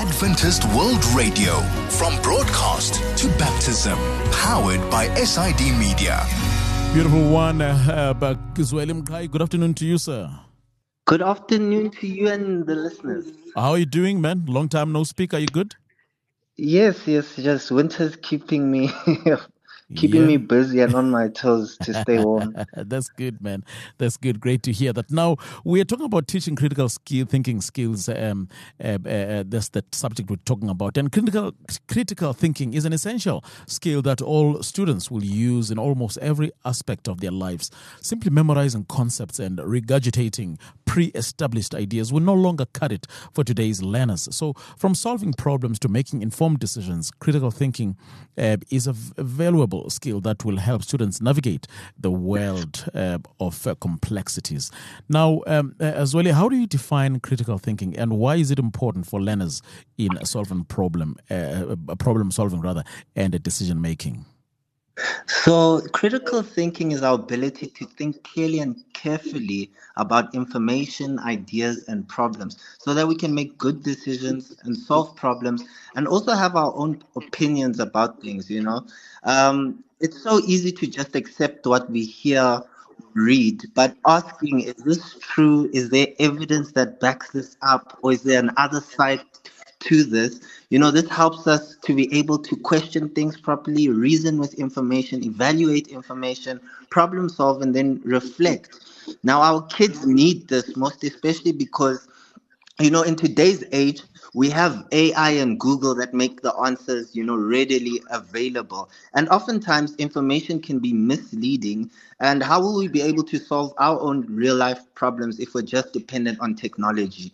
Adventist World Radio, from broadcast to baptism, powered by SID Media. Beautiful one, Kizweli Mkai. Good afternoon to you, sir. Good afternoon to you and the listeners. How are you doing, man? Long time no speak. Are you good? Yes, just winter's keeping me me busy and on my toes to stay warm. That's good, man. That's good. Great to hear that. Now, we are talking about teaching critical thinking skills. That's the subject we're talking about. And critical thinking is an essential skill that all students will use in almost every aspect of their lives. Simply memorizing concepts and regurgitating pre-established ideas will no longer cut it for today's learners. So, from solving problems to making informed decisions, critical thinking is a valuable skill that will help students navigate the world of complexities. Now, Zweli, how do you define critical thinking, and why is it important for learners in solving problem solving and decision making? So, critical thinking is our ability to think clearly and carefully about information, ideas, and problems so that we can make good decisions and solve problems and also have our own opinions about things, It's so easy to just accept what we hear, read, but asking, is this true? Is there evidence that backs this up? Or is there another side to this? This helps us to be able to question things properly, reason with information, evaluate information, problem solve, and then reflect. Now, our kids need this most especially because, in today's age, we have AI and Google that make the answers, readily available. And oftentimes information can be misleading. And how will we be able to solve our own real life problems if we're just dependent on technology?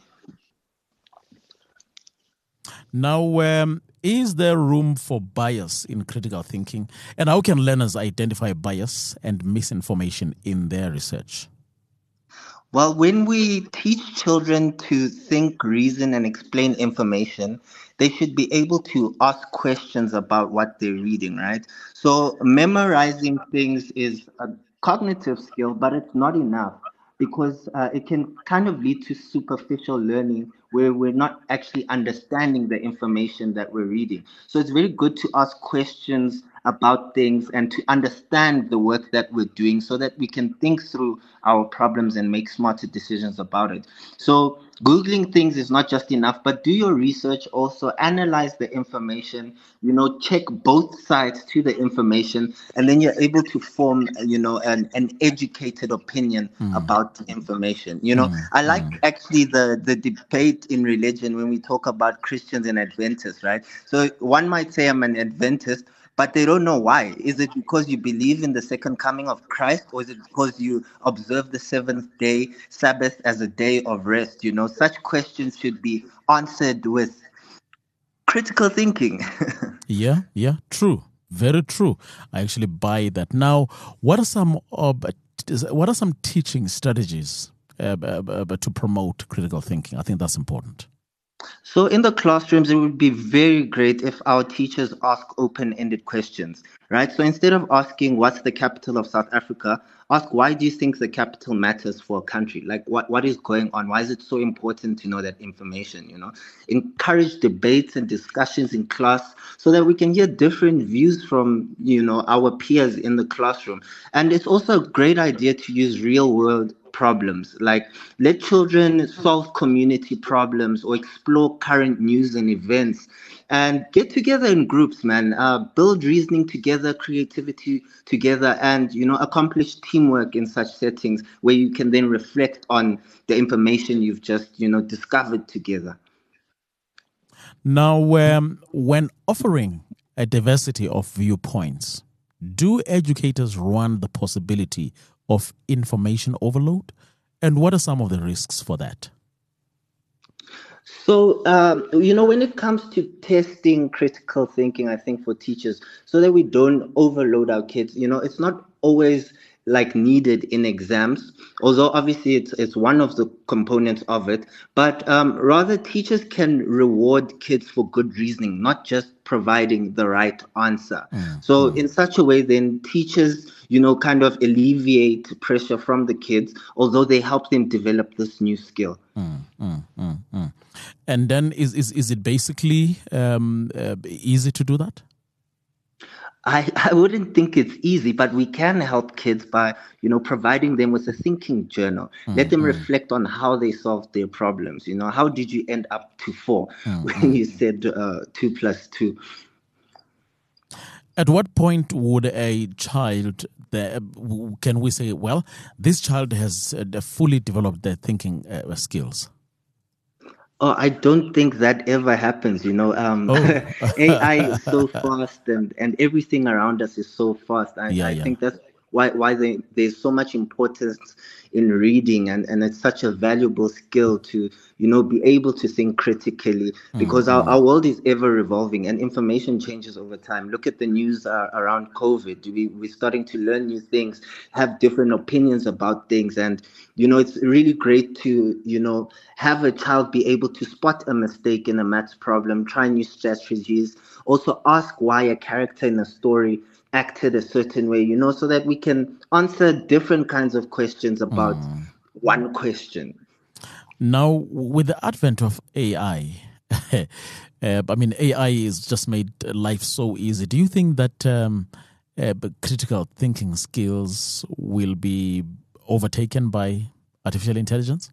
Now, is there room for bias in critical thinking? And how can learners identify bias and misinformation in their research? Well, when we teach children to think, reason, and explain information, they should be able to ask questions about what they're reading, right? So memorizing things is a cognitive skill, but it's not enough because it can kind of lead to superficial learning where we're not actually understanding the information that we're reading. So it's very good to ask questions about things and to understand the work that we're doing so that we can think through our problems and make smarter decisions about it. So Googling things is not just enough, but do your research, also analyze the information, check both sides to the information, and then you're able to form, an educated opinion about the information. I like actually the debate in religion when we talk about Christians and Adventists, right? So one might say I'm an Adventist, but they don't know why. Is it because you believe in the second coming of Christ, or is it because you observe the seventh day Sabbath as a day of rest? Such questions should be answered with critical thinking. Yeah, true. Very true. I actually buy that. Now, what are some teaching strategies to promote critical thinking? I think that's important. So in the classrooms, it would be very great if our teachers ask open-ended questions, right? So instead of asking what's the capital of South Africa, ask why do you think the capital matters for a country? Like what is going on? Why is it so important to know that information, Encourage debates and discussions in class so that we can hear different views from, our peers in the classroom. And it's also a great idea to use real world problems, like let children solve community problems or explore current news and events and get together in groups, man. Build reasoning together, creativity together, and accomplish teamwork in such settings where you can then reflect on the information you've just discovered together. Now, when offering a diversity of viewpoints, do educators run the possibility of information overload? And what are some of the risks for that? So, when it comes to testing critical thinking, I think for teachers, so that we don't overload our kids, it's not always like needed in exams, although obviously it's one of the components of it, but rather teachers can reward kids for good reasoning, not just providing the right answer. So in such a way, then teachers, kind of alleviate pressure from the kids, although they help them develop this new skill. And then is it basically easy to do that? I wouldn't think it's easy, but we can help kids by, providing them with a thinking journal. Let them reflect on how they solved their problems. How did you end up to 4 when you said 2 plus 2? At what point would a child, can we say, well, this child has fully developed their thinking skills? Oh, I don't think that ever happens. AI is so fast and everything around us is so fast. I think that's why there's so much importance in reading, and it's such a valuable skill to be able to think critically, because our world is ever evolving and information changes over time. Look at the news around COVID. We're starting to learn new things, have different opinions about things, and it's really great to have a child be able to spot a mistake in a maths problem, try new strategies, also ask why a character in a story acted a certain way, so that we can answer different kinds of questions about one question. Now, with the advent of AI, AI has just made life so easy. Do you think that critical thinking skills will be overtaken by artificial intelligence?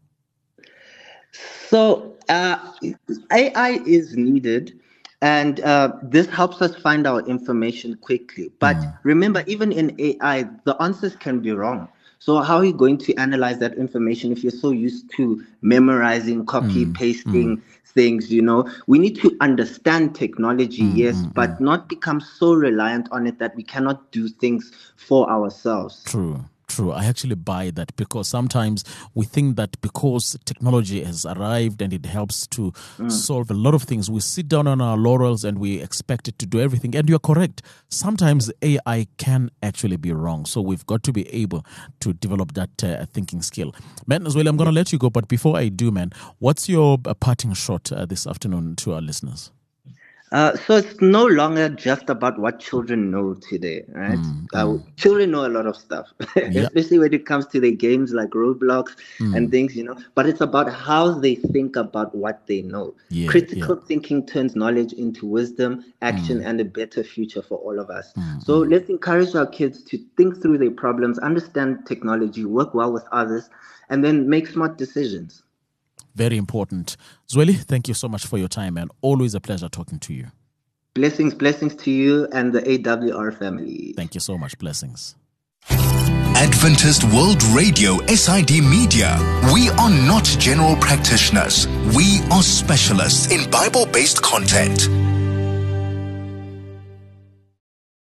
So AI is needed. And this helps us find our information quickly. But remember, even in AI, the answers can be wrong. So how are you going to analyze that information if you're so used to memorizing, copy, pasting things, We need to understand technology, yes, but not become so reliant on it that we cannot do things for ourselves. True. I actually buy that, because sometimes we think that because technology has arrived and it helps to solve a lot of things, we sit down on our laurels and we expect it to do everything. And you're correct. Sometimes AI can actually be wrong. So we've got to be able to develop that thinking skill. Man, as well, I'm going to let you go. But before I do, man, what's your parting shot this afternoon to our listeners? So it's no longer just about what children know today, right? Children know a lot of stuff, especially when it comes to their games like Roblox and things, But it's about how they think about what they know. Critical thinking turns knowledge into wisdom, action, and a better future for all of us. So let's encourage our kids to think through their problems, understand technology, work well with others, and then make smart decisions. Very important. Zweli, thank you so much for your time, and always a pleasure talking to you. Blessings to you and the AWR family. Thank you so much. Blessings. Adventist World Radio, SID Media. We are not general practitioners. We are specialists in Bible-based content.